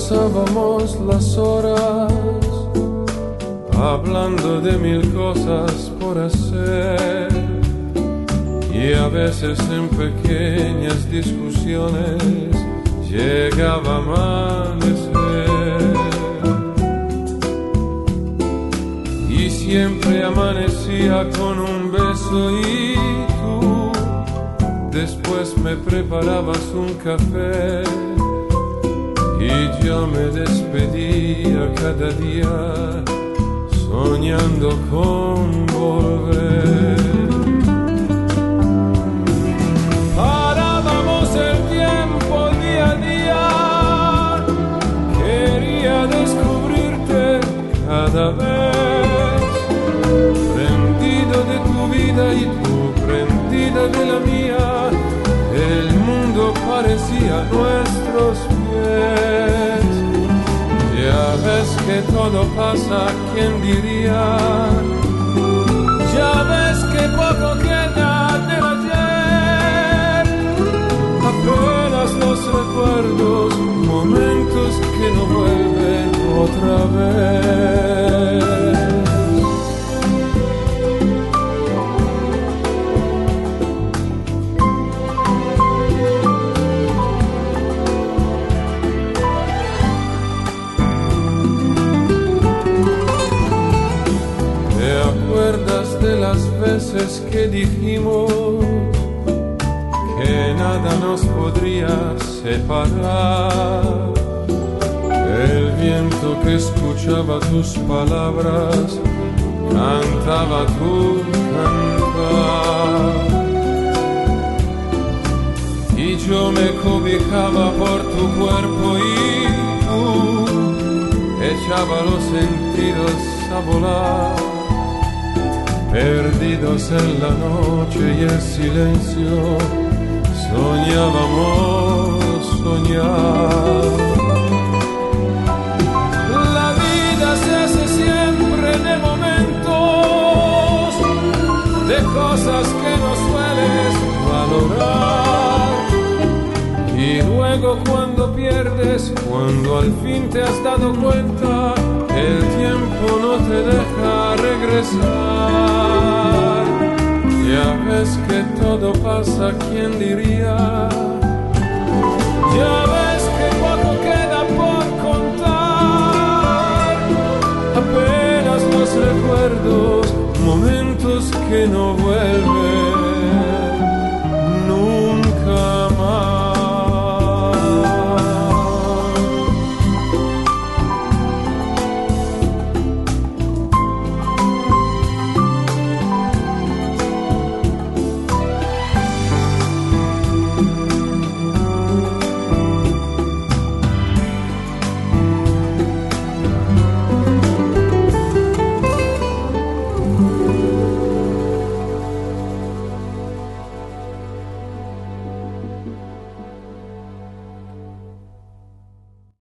pasábamos las horas hablando de mil cosas por hacer, y a veces en pequeñas discusiones llegaba a amanecer, y siempre amanecía con un beso y tú después me preparabas un café y yo me despedía cada día soñando con volver. Parábamos el tiempo día a día, quería descubrirte cada vez, prendido de tu vida y tú prendida de la mía, el mundo parecía a nuestros pies. Ya ves que todo pasa, ¿quién diría? Ya ves que poco queda del ayer, apenas los recuerdos, momentos que no vuelven otra vez. Veces que dijimos que nada nos podría separar, el viento que escuchaba tus palabras cantaba tu cantar, y yo me cobijaba por tu cuerpo y tú echaba los sentidos a volar, perdidos en la noche y el silencio, soñábamos soñar. La vida se hace siempre de momentos, de cosas que no sueles valorar, y luego cuando pierdes, cuando al fin te has dado cuenta, el tiempo no te deja regresar. Ya ves que todo pasa, ¿quién diría? Ya ves que poco queda por contar, apenas los recuerdos, momentos que no vuelven